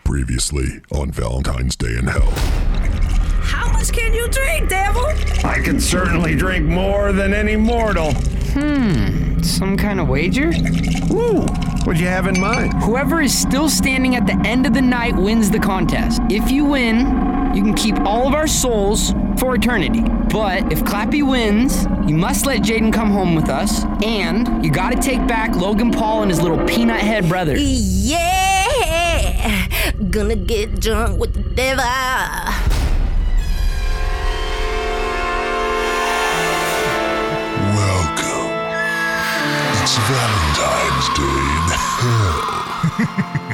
Previously on Valentine's Day in Hell. How much can you drink, devil? I can certainly drink more than any mortal. Some kind of wager? Ooh, what'd you have in mind? Whoever is still standing at the end of the night wins the contest. If you win, you can keep all of our souls for eternity. But if Clappy wins, you must let Jaden come home with us, and you gotta take back Logan Paul and his little peanut head brother. Yeah! Gonna get drunk with the devil. Welcome. It's Valentine's Day in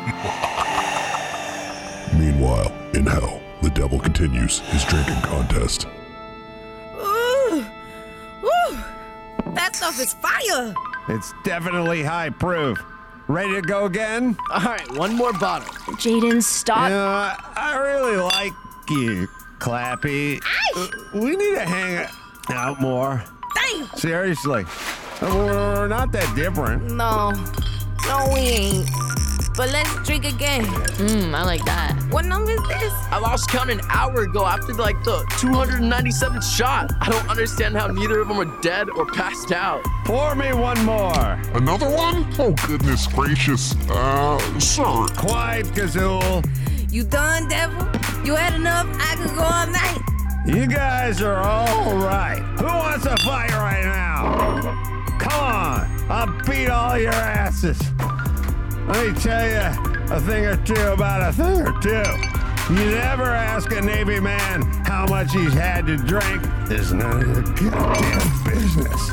Hell. Meanwhile, in Hell, the devil continues his drinking contest. Ooh! Woo! That stuff is fire! It's definitely high proof. Ready to go again? All right, one more bottle. Jaden, stop. I really like you, Clappy. We need to hang out more. Damn! Seriously. We're not that different. No, we ain't. But let's drink again. I like that. What number is this? I lost count an hour ago after the 297th shot. I don't understand how neither of them are dead or passed out. Pour me one more. Another one? Oh, goodness gracious. Sir. Quiet, Gazool. You done, devil? You had enough? I could go all night. You guys are all right. Who wants to fight right now? Come on, I'll beat all your asses. Let me tell you a thing or two about a thing or two. You never ask a Navy man how much he's had to drink. It's none of your goddamn business.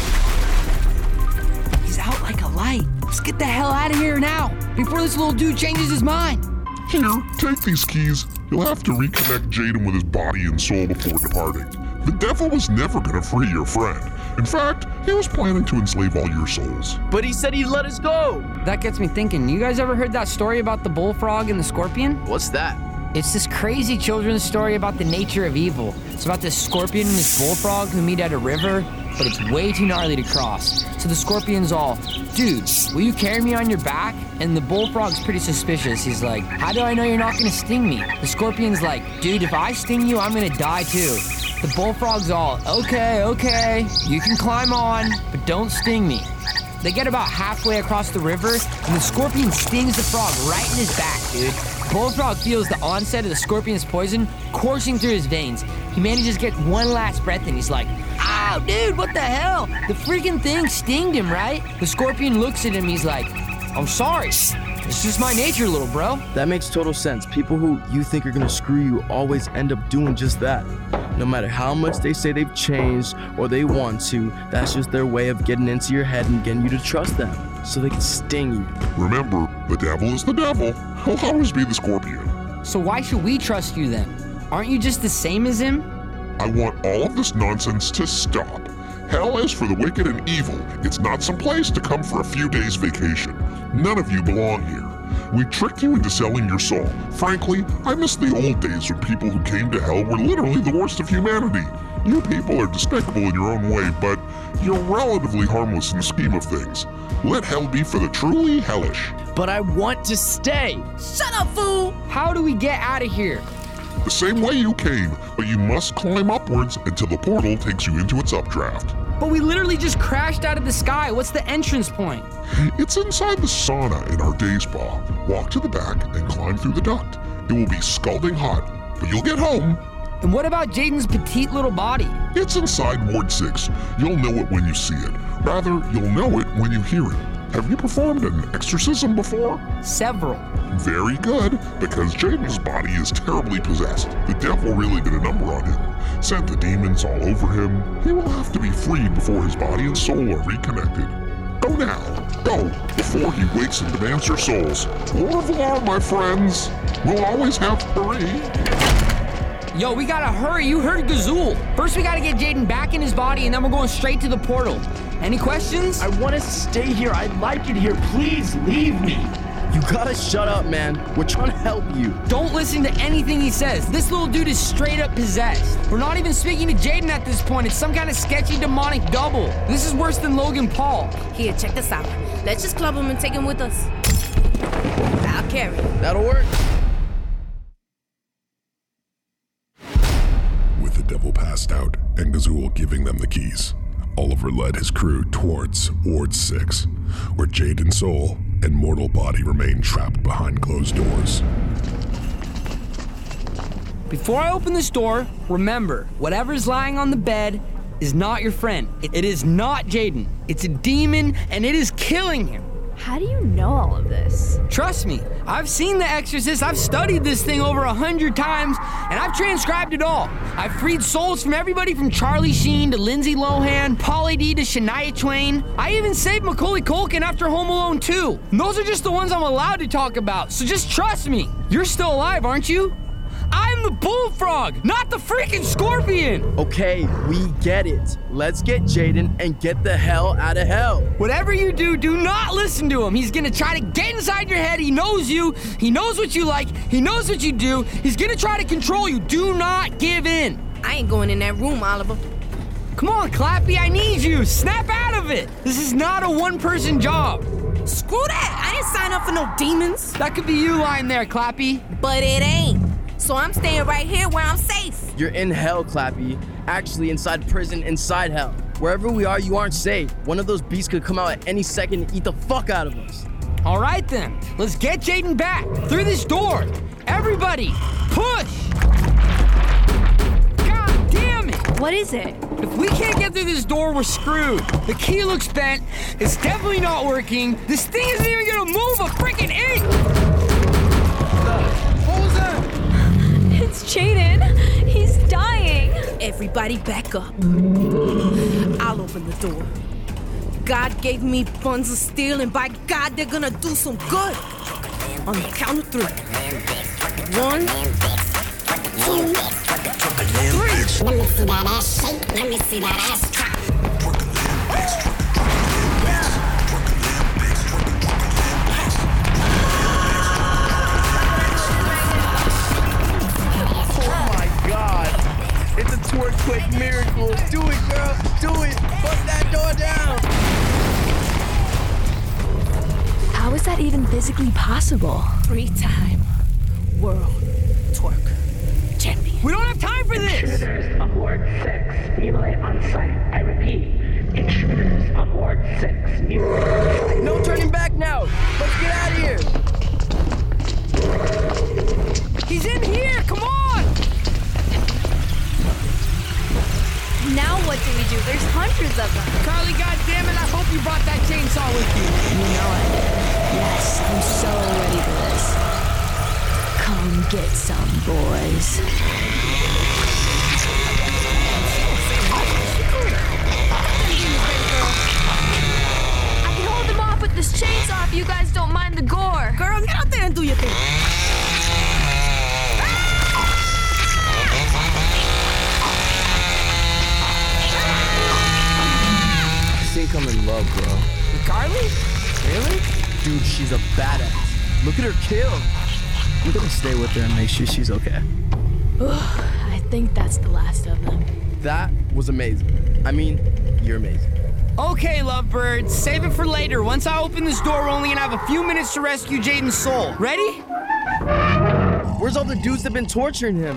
He's out like a light. Let's get the hell out of here now, before this little dude changes his mind. Here, take these keys. You'll have to reconnect Jaden with his body and soul before departing. The devil was never going to free your friend. In fact, he was planning to enslave all your souls. But he said he'd let us go. That gets me thinking, you guys ever heard that story about the bullfrog and the scorpion? What's that? It's this crazy children's story about the nature of evil. It's about this scorpion and this bullfrog who meet at a river, but it's way too gnarly to cross. So the scorpion's all, dude, will you carry me on your back? And the bullfrog's pretty suspicious. He's like, how do I know you're not gonna sting me? The scorpion's like, dude, if I sting you, I'm gonna die too. The bullfrog's all, okay, you can climb on, but don't sting me. They get about halfway across the river, and the scorpion stings the frog right in his back, dude. Bullfrog feels the onset of the scorpion's poison coursing through his veins. He manages to get one last breath in. He's like, ow, dude, what the hell? The freaking thing stinged him, right? The scorpion looks at him, he's like, I'm sorry. It's just my nature, little bro. That makes total sense. People who you think are gonna screw you always end up doing just that. No matter how much they say they've changed or they want to, that's just their way of getting into your head and getting you to trust them, so they can sting you. Remember, the devil is the devil. He'll always be the scorpion. So why should we trust you then? Aren't you just the same as him? I want all of this nonsense to stop. Hell is for the wicked and evil. It's not some place to come for a few days vacation. None of you belong here. We tricked you into selling your soul. Frankly, I miss the old days when people who came to hell were literally the worst of humanity. You people are despicable in your own way, but you're relatively harmless in the scheme of things. Let hell be for the truly hellish. But I want to stay. Shut up, fool! How do we get out of here? The same way you came, but you must climb upwards until the portal takes you into its updraft. But we literally just crashed out of the sky. What's the entrance point? It's inside the sauna in our day spa. Walk to the back and climb through the duct. It will be scalding hot, but you'll get home. And what about Jaden's petite little body? It's inside Ward 6. You'll know it when you see it. Rather, you'll know it when you hear it. Have you performed an exorcism before? Several. Very good, because Jaden's body is terribly possessed. The devil really did a number on him. Sent the demons all over him. He will have to be freed before his body and soul are reconnected. Go now. Go, before he wakes and demands your souls. Au revoir, my friends. We'll always have to hurry. Yo, we gotta hurry. You heard Gazool. First, we gotta get Jaden back in his body, and then we're going straight to the portal. Any questions? I want to stay here. I like it here. Please leave me. You gotta shut up, man. We're trying to help you. Don't listen to anything he says. This little dude is straight up possessed. We're not even speaking to Jaden at this point. It's some kind of sketchy demonic double. This is worse than Logan Paul. Here, check this out. Let's just club him and take him with us. I'll carry him. That'll work. Azul giving them the keys, Oliver led his crew towards Ward 6, where Jaden Soul and Mortal Body remain trapped behind closed doors. Before I open this door, remember, whatever's lying on the bed is not your friend. It is not Jaden. It's a demon, and it is killing him. How do you know all of this? Trust me, I've seen The Exorcist, I've studied this thing over 100 times, and I've transcribed it all. I've freed souls from everybody from Charlie Sheen to Lindsay Lohan, Pauly D to Shania Twain. I even saved Macaulay Culkin after Home Alone 2. And those are just the ones I'm allowed to talk about, so just trust me. You're still alive, aren't you? I'm the bullfrog, not the freaking scorpion! Okay, we get it. Let's get Jaden and get the hell out of hell. Whatever you do, do not listen to him. He's gonna try to get inside your head. He knows you. He knows what you like. He knows what you do. He's gonna try to control you. Do not give in. I ain't going in that room, Oliver. Come on, Clappy, I need you. Snap out of it. This is not a one-person job. Screw that. I didn't sign up for no demons. That could be you lying there, Clappy. But it ain't. So I'm staying right here where I'm safe. You're in hell, Clappy. Actually, inside prison, inside hell. Wherever we are, you aren't safe. One of those beasts could come out at any second and eat the fuck out of us. All right, then. Let's get Jaden back. Through this door. Everybody, push! God damn it! What is it? If we can't get through this door, we're screwed. The key looks bent. It's definitely not working. This thing isn't even gonna move a freaking inch! It's Jaden. He's dying. Everybody back up. I'll open the door. God gave me buns of steel, and by God, they're gonna do some good. On the count of 3. 1, 2, 3. Let me see that ass shake. Let me see that ass drop. It's a twerk-quake miracle. Do it, girl. Do it. Bust that door down. How is that even physically possible? 3-time world twerk champion. We don't have time for this! Intruders on Ward 6, Muley on site. I repeat, intruders on Ward 6, Muley on site. No turning back now. Let's get out of here. He's in here, come on! Now what do we do? There's hundreds of them. Carly, goddammit, I hope you brought that chainsaw with you. You know it. Yes, I'm so ready for this. Come get some, boys. I can hold them off with this chainsaw if you guys don't mind the gore. Girl, get out there and do your thing. I think I'm in love, bro. With Carly? Really? Dude, she's a badass. Look at her kill. We're gonna stay with her and make sure she's okay. I think that's the last of them. That was amazing. I mean, you're amazing. Okay, lovebirds, save it for later. Once I open this door, we're only gonna have a few minutes to rescue Jaden's soul. Ready? Where's all the dudes that have been torturing him?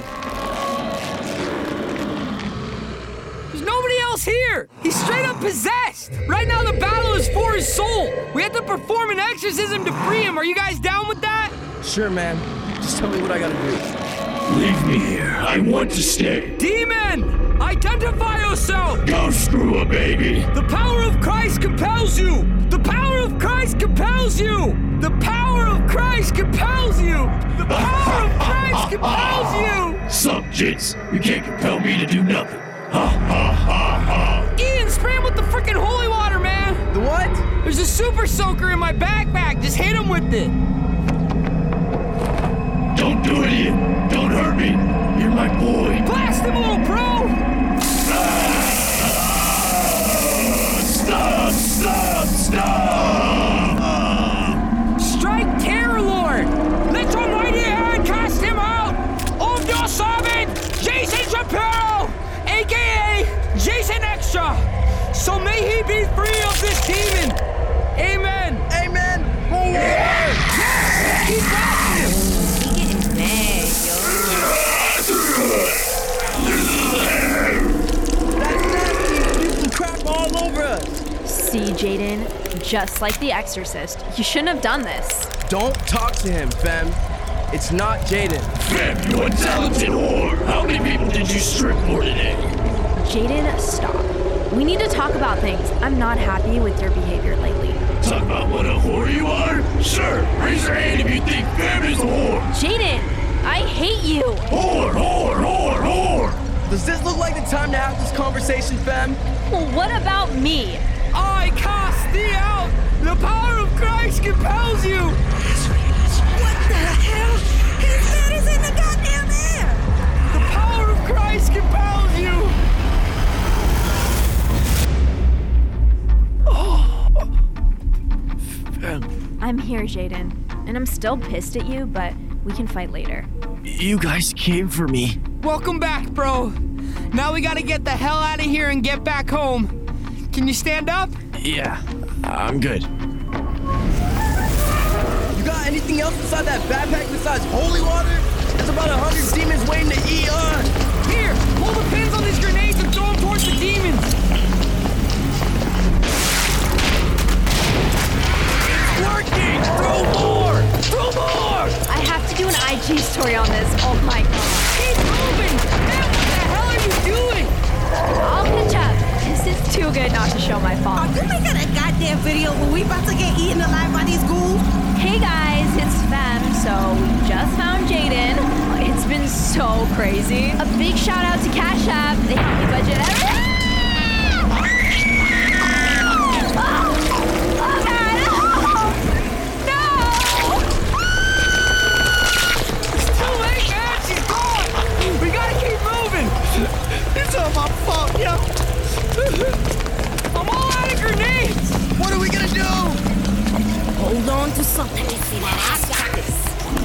There's nobody else here. He's straight up possessed. Right now, the battle is for his soul. We have to perform an exorcism to free him. Are you guys down with that? Sure, man. Just tell me what I gotta do. Leave me here. I want to stay. Demon! Identify yourself! Go screw a baby! The power of Christ compels you! The power of Christ compels you! The power of Christ compels you! The power of Christ compels you! Subjects, you can't compel me to do nothing. Ha ha ha ha! Ian, spray him with the freaking holy water, man! The what? There's a super soaker in my backpack. Just hit him with it. Don't do it, Ian. Don't hurt me. You're my boy. Blast him, little pro! Stop! Stop! Stop! Strike Terror Lord! Let your mighty hand cast him out! Of your servant, Jason Shapiro, a.k.a. Jason Extra! So may he be free of this demon! Amen! Amen! Yes! He got him! He getting mad, yo. That's just like The Exorcist. You shouldn't have done this. Don't talk to him, Fem. It's not Jaden. Fem, you untalented whore! How many people did you strip for today? Jaden, stop. We need to talk about things. I'm not happy with your behavior lately. Talk about what a whore you are? Sure, raise your hand if you think Fem is a whore. Jaden, I hate you. Whore, whore, whore, whore. Does this look like the time to have this conversation, Fem? Well, what about me? I cast thee out! The power of Christ compels you! What the hell? His head is in the goddamn air! The power of Christ compels you! I'm here, Jaden. And I'm still pissed at you, but we can fight later. You guys came for me. Welcome back, bro. Now we gotta get the hell out of here and get back home. Can you stand up? Yeah, I'm good. You got anything else inside that backpack besides holy water? There's about 100 demons waiting to eat us. Here, pull the pins on these grenades and throw them towards the demons. It's working! Throw more! Throw more! I have to do an IG story on this. Oh my god. Keep moving! Man, what the hell are you doing? I'll catch up. This is too good not to show my phone. Are you making a goddamn video when we about to get eaten alive by these ghouls? Hey guys, it's Fem. So we just found Jaden. It's been so crazy. A big shout out to Cash App. They helped me budget everything. It's all my fault, yo. I'm all out of grenades. What are we gonna do? Hold on to something. Let me see that. I got this.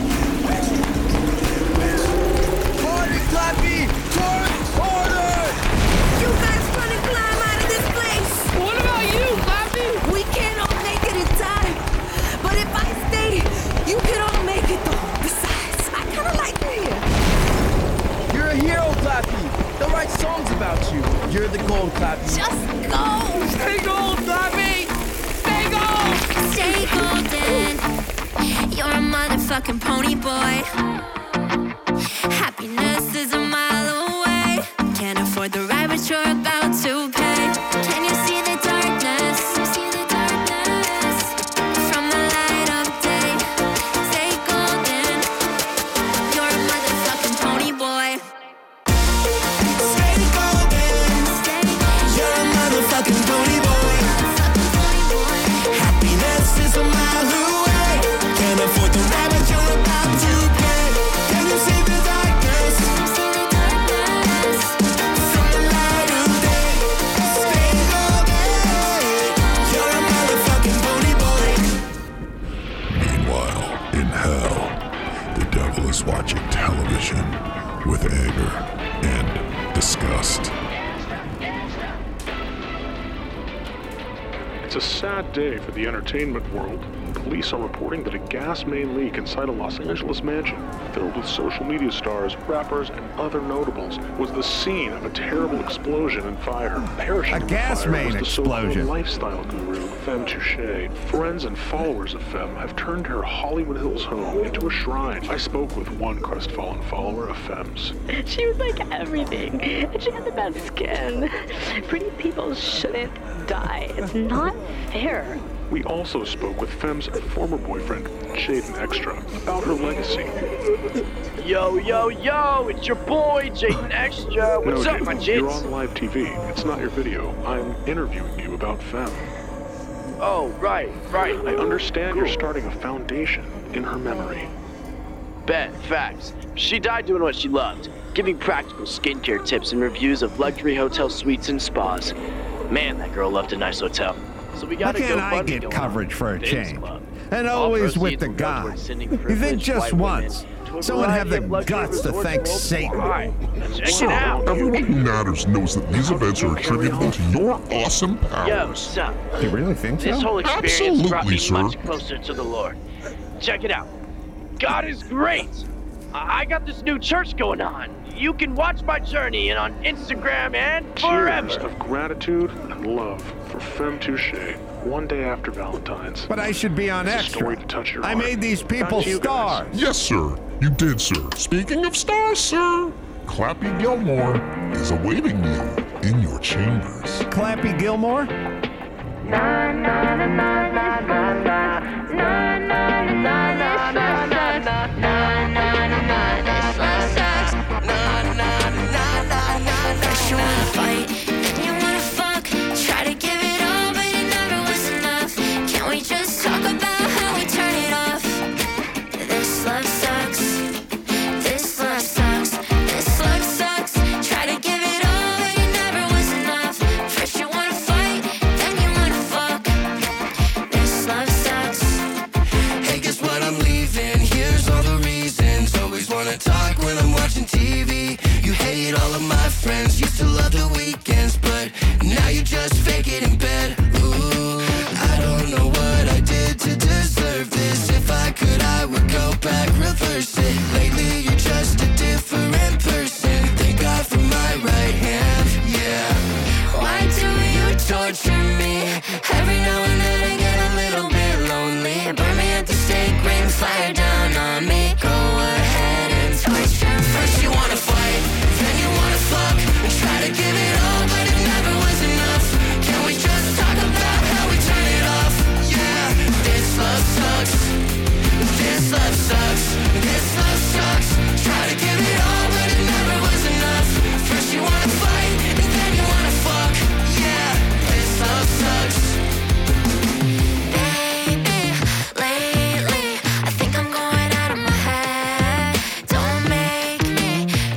Harder, Clappy! Harder! You guys run and climb out of this place. What about you, Clappy? We can't all make it in time. But if I stay, you can all make it though. Besides, I kind of like you here. You're a hero, Clappy. They'll write songs about you. You're the gold, Clappy. Just go. Stay gold, Clappy. Stay gold. Stay golden. You're a motherfucking pony boy. Happiness is a mile away. Can't afford the ride, but you're about to pay. Can you see the darkness? See the darkness from the light of day. Stay golden. You're a motherfucking pony boy. Fucking pony boy. Happiness is a mile away. Can't afford the ride, but you're about to pay. Can you see the darkness? From the light of day. Stay golden. You're a motherfucking pony boy. Meanwhile, in hell, the devil is watching television with anger and disgust. It's a sad day for the entertainment world. Police are reporting that a gas main leak inside a Los Angeles mansion filled with social media stars, rappers, and other notables was the scene of a terrible explosion and fire. Perishing in the gas fire main was the explosion. so-called lifestyle guru, Fem Touche. Friends and followers of Fem have turned her Hollywood Hills home into a shrine. I spoke with one crestfallen follower of Fem's. She was like everything, and she had the best skin. Pretty people shouldn't die. It's not fair. We also spoke with Fem's former boyfriend, Jaden Extra, about her legacy. Yo, yo, yo, it's your boy, Jaden Extra. What's no, up, my Jaden, you're jits? on live TV. It's not your video. I'm interviewing you about Fem. Oh, right. I understand you're starting a foundation in her memory. Bet, facts. She died doing what she loved, giving practical skincare tips and reviews of luxury hotel suites and spas. Man, that girl loved a nice hotel. So we Why gotta can't go I get coverage for a change? And All always with proceeds the will go God. towards sending You think privileged just white once women to a someone have the variety of luxury guts to resorts thank worldwide. Satan? Check Sir, it out. everyone who matters knows that these events are attributable to your awesome Yo, powers. son. Do you really think This so? whole experience brought me Absolutely, much sir. closer to the Lord. Check it out. God is great. I got this new church going on. You can watch my journey on Instagram and Tears forever. of gratitude and love for Fem Touche. one day after Valentine's. But I should be on It's a extra. story to touch your I heart. made these people Not you guys. stars. Yes, sir. You did, sir. Speaking of stars, sir, Clappy Gilmore is awaiting you in your chambers. Clappy Gilmore? First you wanna fight, then you wanna fuck. Try to give it all, but it never was enough. Can we just talk about how we turn it off? This love sucks. This love sucks. This love sucks. Try to give it all, but it never was enough. First you wanna fight, then you wanna fuck. This love sucks. Hey, guess what? I'm leaving. Here's all the reasons. Always wanna talk when I'm watching TV. You hate all of my friends. Used to love the weekends, but now you just fake it in bed. Ooh, I don't know what I did to deserve this. If I could, I would go back, reverse it. Lately, you're just a different person. Thank God for my right hand. Yeah. Why do you torture me? Every now and then I get a little bit lonely. Burn me at the stake, rain fire down on me. Go ahead and torture me. First you wanna fight, then you wanna fuck, and try to give it all, but it never was enough. Can we just talk about how we turn it off? Yeah, this love sucks. This love sucks. This love sucks. Try to give it all, but it never was enough. First you wanna fight, and then you wanna fuck. Yeah, this love sucks. Baby, lately I think I'm going out of my head. Don't make me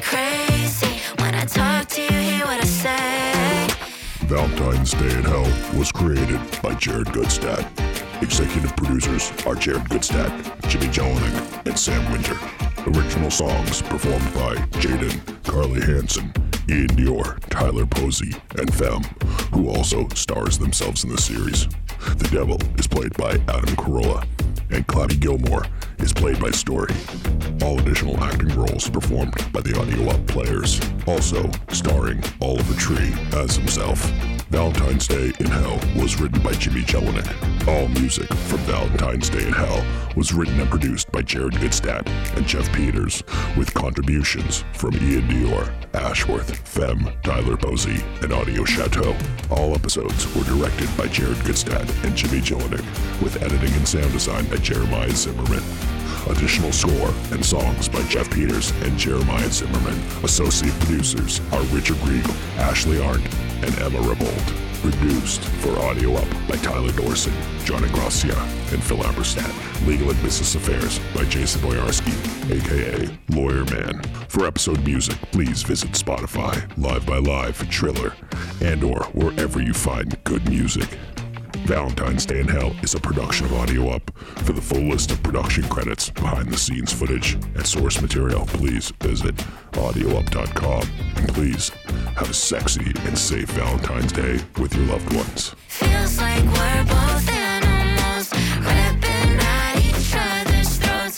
crazy. When I talk to you, hear what I say. Valentine's Day in Hell was created by Jared Goodstad. Executive producers are Jared Goodstad, Jimmy Jelinek, and Sam Winter. Original songs performed by Jaden, Carly Hansen, Ian Dior, Tyler Posey, and Femme, who also stars themselves in the series. The Devil is played by Adam Carolla, and Clappy Gilmore is played by Story. All additional acting roles performed by the Audio Up players, also starring Oliver Tree as himself. Valentine's Day in Hell was written by Jimmy Jelinek. All music from Valentine's Day in Hell was written and produced by Jared Goodstad and Jeff Peters, with contributions from Ian Dior, Ashworth, Femme, Tyler Posey, and Audio Chateau. All episodes were directed by Jared Goodstad and Jimmy Jelinek, with editing and sound design by Jeremiah Zimmerman. Additional score and songs by Jeff Peters and Jeremiah Zimmerman. Associate producers are Richard Riegel, Ashley Arndt, and Emma Rabold. Produced for Audio Up by Tyler Dorson, John Ingracia, and Phil Amberstadt. Legal and Business Affairs by Jason Boyarski, aka Lawyer Man. For episode music, please visit Spotify, Live by Live, Triller, and/or wherever you find good music. Valentine's Day in Hell is a production of Audio Up. For the full list of production credits, behind-the-scenes footage, and source material, please visit audioup.com. And please have a sexy and safe Valentine's Day with your loved ones. Feels like we're both animals, ripping at each other's throats.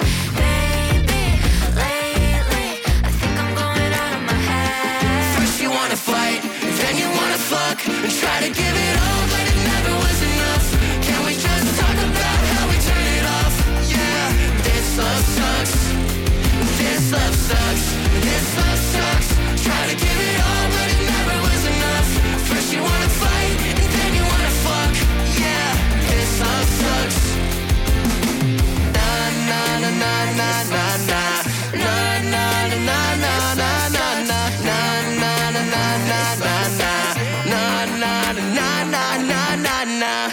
Baby, lately I think I'm going out of my head. First you wanna fight, then you wanna fuck, and try to give it all, but it never was enough. Can we just talk about how we turn it off? Yeah, this love sucks. This love sucks. This love sucks. Try to give it all, but it never was enough. First you wanna fight, and then you wanna fuck. Yeah, this love sucks. Na na na na na na na na na na na na na na na na na na na na.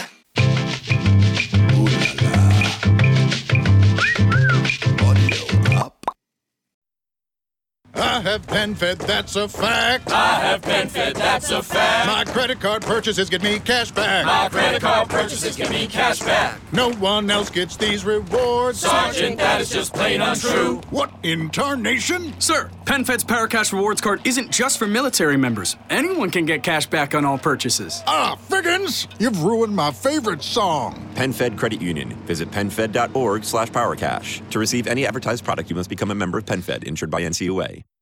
I have PenFed, that's a fact. I have PenFed, that's a fact. My credit card purchases get me cash back. My credit card purchases get me cash back. No one else gets these rewards. Sergeant, that is just plain untrue. What in tarnation? Sir, PenFed's Paracash Rewards Card isn't just for military members. Anyone can get cash back on all purchases. Ah, Figgins, you've ruined my favorite song. PenFed Credit Union. Visit penfed.org/powercash. To receive any advertised product, you must become a member of PenFed, insured by NCUA.